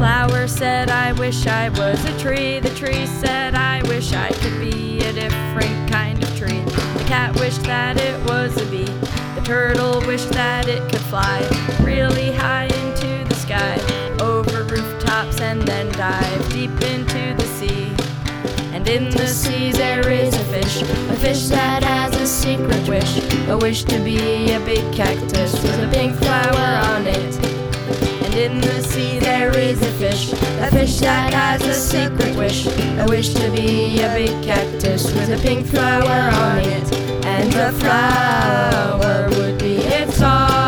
flower said, I wish I was a tree. The tree said, I wish I could be a different kind of tree. The cat wished that it was a bee. The turtle wished that it could fly really high into the sky, over rooftops and then dive deep into the sea. And in the sea there is a fish that has a secret wish to be a big cactus with a pink flower on it. And in the sea there is a fish that has a secret wish to be a big cactus with a pink flower on it. And the flower would be its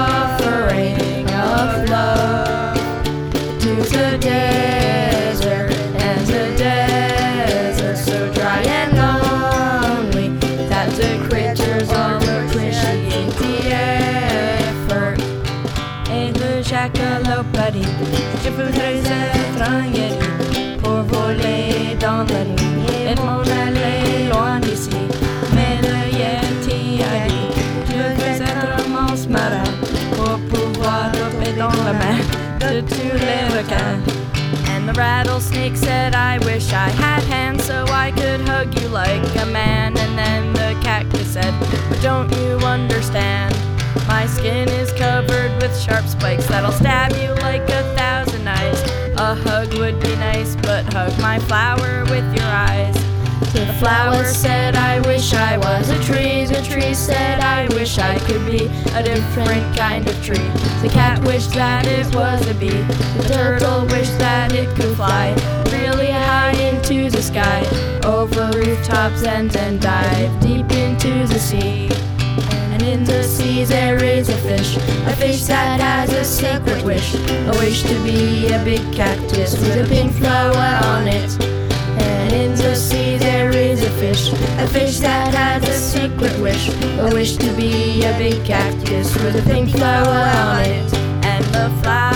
offering of love to the desert, and the desert so dry and lonely that the creatures all appreciate the effort. Et le jackalope, je voudrais être un yeti pour voler dans la nuit et m'en aller loin d'ici. Mais le yeti a dit, je veux être un monstre marin pour pouvoir tomber dans la main de tous les requins. And the rattlesnake said, I wish I had hands so I could hug you like a man. And then the cactus said, but don't you understand? My skin is covered with sharp spikes that'll stab you like 1,000 knives. A hug would be nice, but hug my flower with your eyes. The flower said, I wish I was a tree. The tree said, I wish I could be a different kind of tree. The cat wished that it was a bee. The turtle wished that it could fly really high into the sky, over rooftops and then dive deep into the sea. And in the sea there is a fish that has a secret wish to be a big cactus with a pink flower on it. And in the sea there is a fish that has a secret wish to be a big cactus with a pink flower on it. And the flower